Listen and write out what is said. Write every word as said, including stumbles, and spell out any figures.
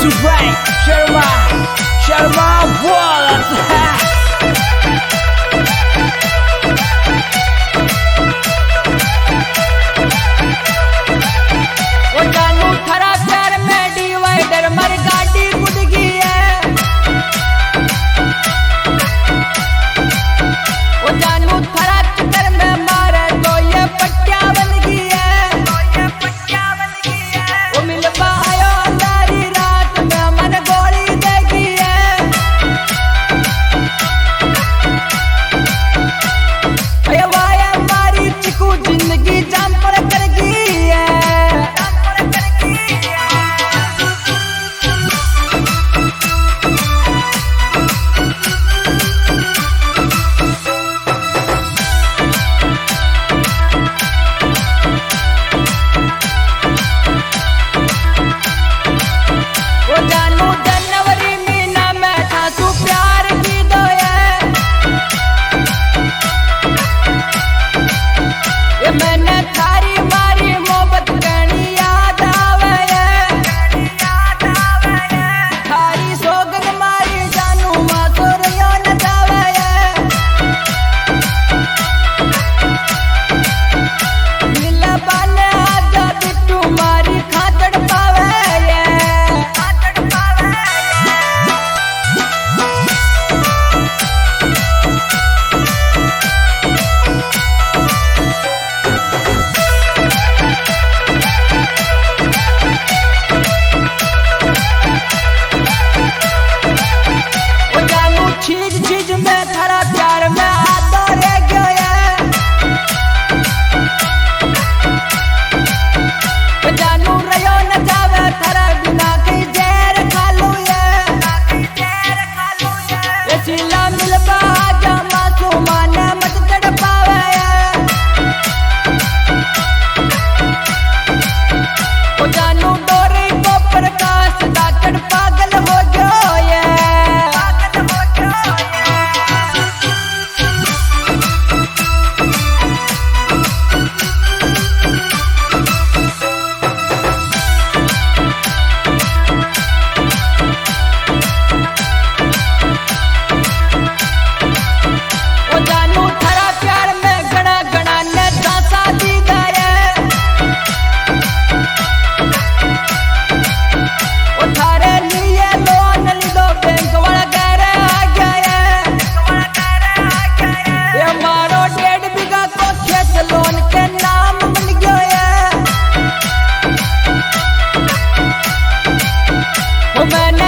Subay Sharma Sharma Wallet वो जानू थरा प्यार में डिवाइडर मर गाड़ी कुद गई है। वो जानू थरा चक्कर में मारे तो ये पट्टिया बन गई है। वो मिलवा आयो अंधारी रात में मन गोली दे गई है। अरे वाया मारी चिकू जिंदगी जाम पर कर गई है। वो जानू जनवरी महीना में ठासू प्यार की दो है। ये मैंने थारी मारी मोहब्बत कहनी याद आवे है। थारी सोगन मारी जानू माँ सोरियो न जावे है। मिला बाने आजा बिट्टू मारी खातड़ पावे है। वो जानू चीज चीज में थारा प्यार में आदो रह गयो है। वो जानू रयो न जावे थारा बिना कहीं जहर खा लू ये। ये सिला मिलबा आजा मासूमा ने मत तड़पावे है। वो जानू डोरी को प्रकाश दाकड़ पागल हो गयो ये। वो जानू थारा प्यार में गणा गणा ने दासा दी गए। वो थारे लिए लोन लीधो बैंक वाला घर आ गया है। ये मारो डेढ़ बीघा को खेत लोन के नाम बन गयो है। वो मैंने